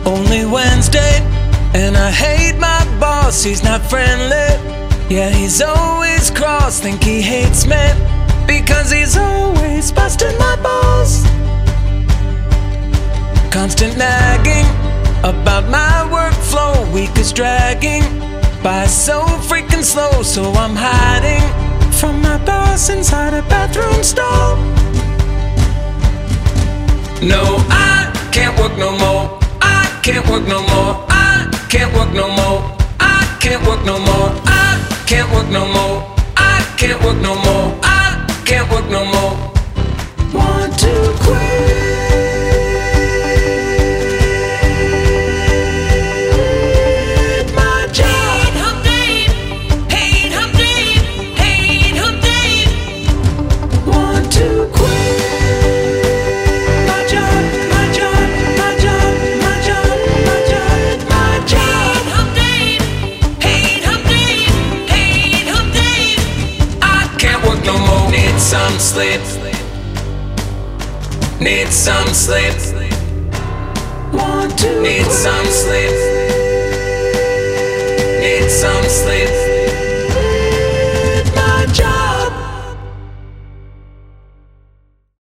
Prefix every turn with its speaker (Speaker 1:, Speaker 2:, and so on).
Speaker 1: Only Wednesday, and I hate my boss, he's not friendly. Yeah, he's always cross, think he hates me because he's always busting my balls. Constant nagging about my workflow, week is dragging by so freaking slow. So I'm hiding from my boss inside a bathroom stall. No, I can't work no more. I can't work no more. I can't work no more. I can't work no more. I can't work no more. I can't work no more. I can't work no more. Want to quit my job.
Speaker 2: Hate Hump Dave, hate Hump Dave, hate Hump Dave.
Speaker 1: Want to quit my job, my job, my job, my job, my job, my job.
Speaker 2: Hate Hump Dave, hate Hump Dave, hate Hump Dave.
Speaker 1: I can't work no more. Need some sleep. Need some sleep. Want to need some sleep.